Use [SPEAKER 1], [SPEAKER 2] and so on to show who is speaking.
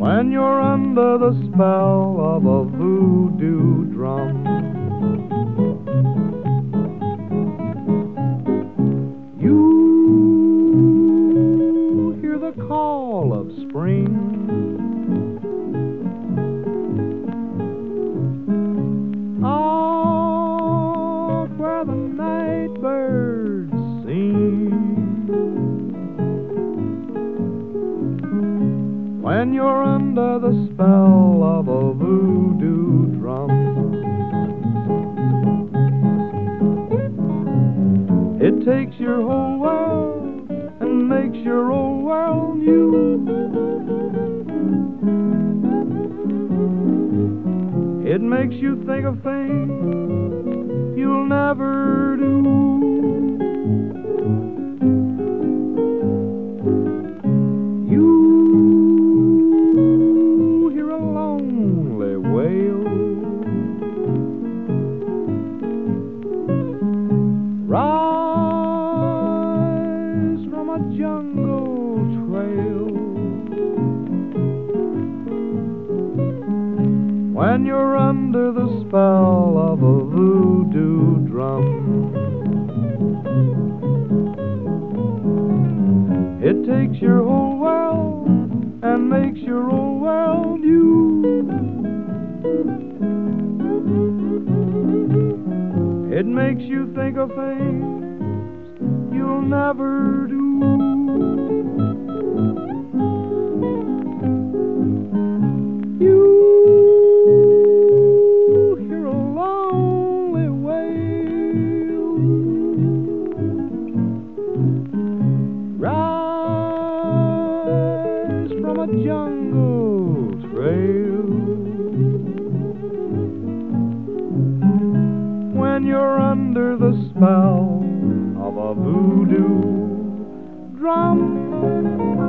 [SPEAKER 1] when you're under the spell of a voodoo drum. You hear the call of spring, out where the night birds sing. When you're under the spell of a voodoo drum, it takes your whole world and makes your old world new. It makes you think of things you'll never do. Rise from a jungle trail when you're under the spell of a voodoo drum. It takes your whole world and makes your old world new. It makes you think of things you'll never do. You hear a lonely wail, rise from a jungle trail when you're under the spell of a voodoo drum.